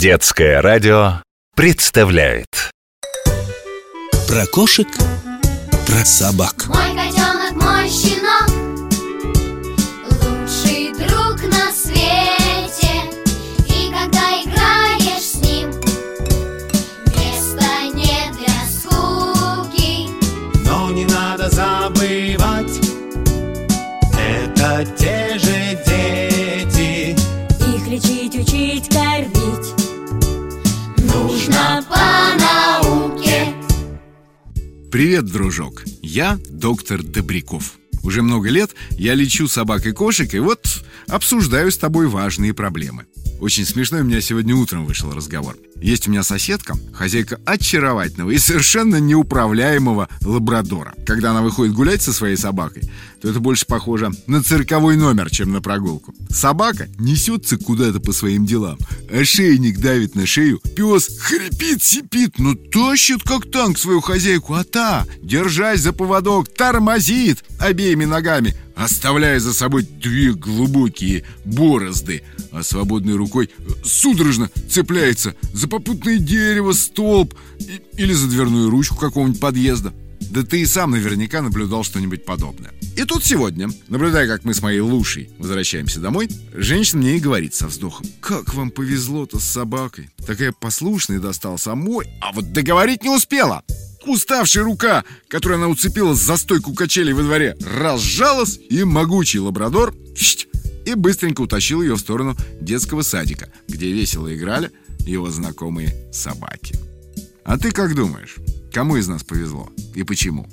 Детское радио представляет про кошек, про собак. Мой котенок, мой щенок, лучший друг на свете. И когда играешь с ним, места нет для скуки. Но не надо забывать, это те же дети. Их лечить, учить, кормить нужно по науке. Привет, дружок, я доктор Добряков. Уже много лет я лечу собак и кошек, и вот обсуждаю с тобой важные проблемы. Очень смешной у меня сегодня утром вышел разговор. Есть у меня соседка, хозяйка очаровательного и совершенно неуправляемого лабрадора. Когда она выходит гулять со своей собакой, то это больше похоже на цирковой номер, чем на прогулку. Собака несется куда-то по своим делам, ошейник давит на шею, пес хрипит, сипит, но тащит как танк свою хозяйку, а та, держась за поводок, тормозит обеими ногами, оставляя за собой две глубокие борозды, а свободной рукой судорожно цепляется за попутное дерево, столб или за дверную ручку какого-нибудь подъезда. Да ты и сам наверняка наблюдал что-нибудь подобное. И тут сегодня, наблюдая, как мы с моей Лушей возвращаемся домой, женщина мне и говорит со вздохом: как вам повезло-то с собакой. Такая послушная досталась, а мой... А вот договорить не успела. Уставшая рука, которой она уцепилась за стойку качелей во дворе, разжалась, и могучий лабрадор и быстренько утащил ее в сторону детского садика, где весело играли его знакомые собаки. А ты как думаешь, кому из нас повезло и почему?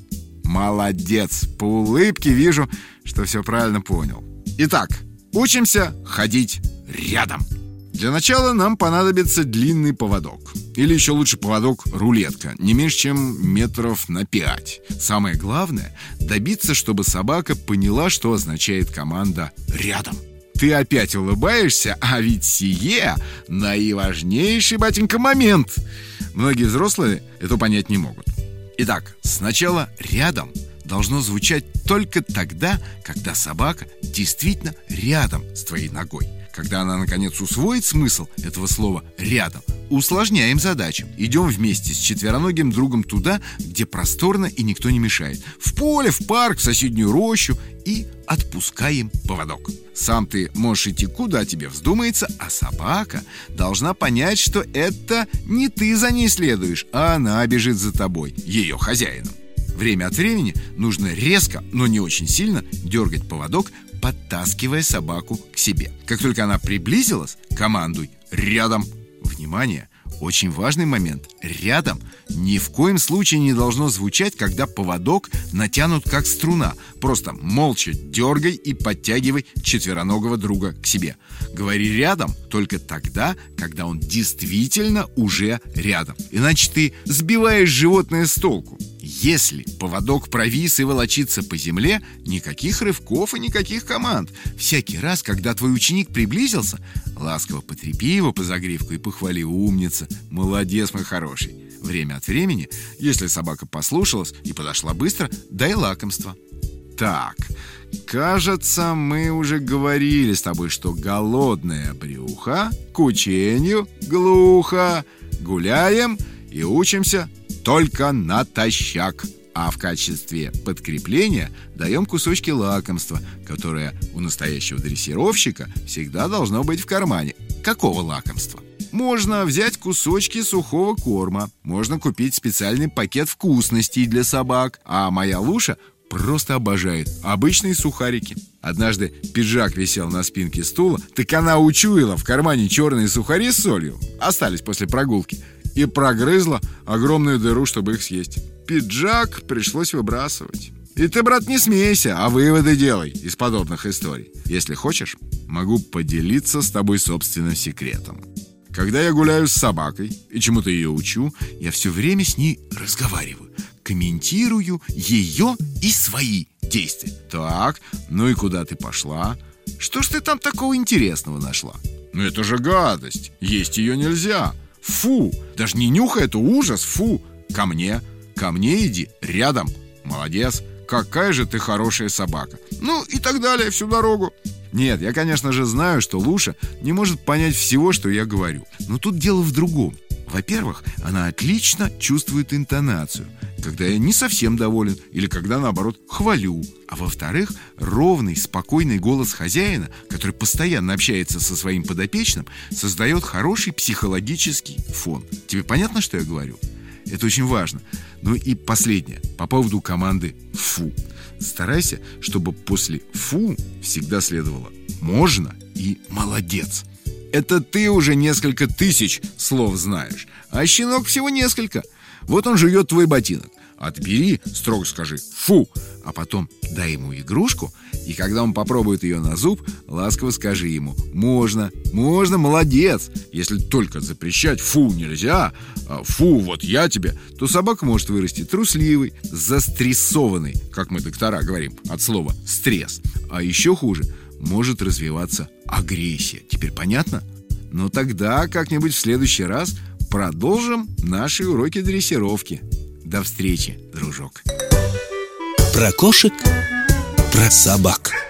Молодец! По улыбке вижу, что все правильно понял. Итак, учимся ходить рядом. Для начала нам понадобится длинный поводок. Или еще лучше поводок-рулетка, не меньше, чем метров на 5. Самое главное — добиться, чтобы собака поняла, что означает команда «рядом». Ты опять улыбаешься, а ведь сие наиважнейший, батенька, момент. Многие взрослые это понять не могут. Итак, сначала «рядом» должно звучать только тогда, когда собака действительно рядом с твоей ногой. Когда она, наконец, усвоит смысл этого слова «рядом», усложняем задачу. Идем вместе с четвероногим другом туда, где просторно и никто не мешает. В поле, в парк, в соседнюю рощу, и отпускаем поводок. Сам ты можешь идти куда тебе вздумается, а собака должна понять, что это не ты за ней следуешь, а она бежит за тобой, ее хозяином. Время от времени нужно резко, но не очень сильно дергать поводок, подтаскивая собаку к себе. Как только она приблизилась, командуй «рядом». Внимание! Очень важный момент. «Рядом» ни в коем случае не должно звучать, когда поводок натянут как струна. Просто молча дергай и подтягивай четвероногого друга к себе. Говори «рядом» только тогда, когда он действительно уже рядом. Иначе ты сбиваешь животное с толку. Если поводок провис и волочится по земле, никаких рывков и никаких команд. Всякий раз, когда твой ученик приблизился, ласково потрепи его по загривку и похвали: умница, молодец, мой хороший. Время от времени, если собака послушалась и подошла быстро, дай лакомство. Так, кажется, мы уже говорили с тобой, что голодное брюхо к учению глухо. Гуляем и учимся только натощак. А в качестве подкрепления даем кусочки лакомства, которое у настоящего дрессировщика всегда должно быть в кармане. Какого лакомства? Можно взять кусочки сухого корма, можно купить специальный пакет вкусностей для собак. А моя Луша просто обожает обычные сухарики. Однажды пиджак висел на спинке стула, так она учуяла в кармане черные сухари с солью, остались после прогулки, и прогрызла огромную дыру, чтобы их съесть. Пиджак пришлось выбрасывать. И ты, брат, не смейся, а выводы делай из подобных историй. Если хочешь, могу поделиться с тобой собственным секретом. Когда я гуляю с собакой и чему-то ее учу, я все время с ней разговариваю, комментирую ее и свои действия. Так, ну и куда ты пошла? Что ж ты там такого интересного нашла? Ну это же гадость, есть ее нельзя. Фу, даже не нюхай, это ужас, фу. Ко мне иди, рядом. Молодец, какая же ты хорошая собака. Ну и так далее всю дорогу. Нет, я, конечно же, знаю, что Луша не может понять всего, что я говорю. Но тут дело в другом. Во-первых, она отлично чувствует интонацию, когда я не совсем доволен или когда, наоборот, хвалю. А во-вторых, ровный, спокойный голос хозяина, который постоянно общается со своим подопечным, создает хороший психологический фон. Тебе понятно, что я говорю? Это очень важно. Ну и последнее, по поводу команды «фу». Старайся, чтобы после «фу» всегда следовало «можно» и «молодец». Это ты уже несколько тысяч слов знаешь, а щенок всего несколько. Вот он жует твой ботинок. Отбери, строго скажи «фу», а потом дай ему игрушку, и когда он попробует ее на зуб, ласково скажи ему «можно, можно, молодец». Если только запрещать «фу» нельзя, а «фу, вот я тебе», то собака может вырасти трусливой, застрессованной, как мы, доктора, говорим, от слова «стресс». А еще хуже, может развиваться агрессия. Теперь понятно? Ну тогда как-нибудь в следующий раз продолжим наши уроки дрессировки. До встречи, дружок. Про кошек, про собак.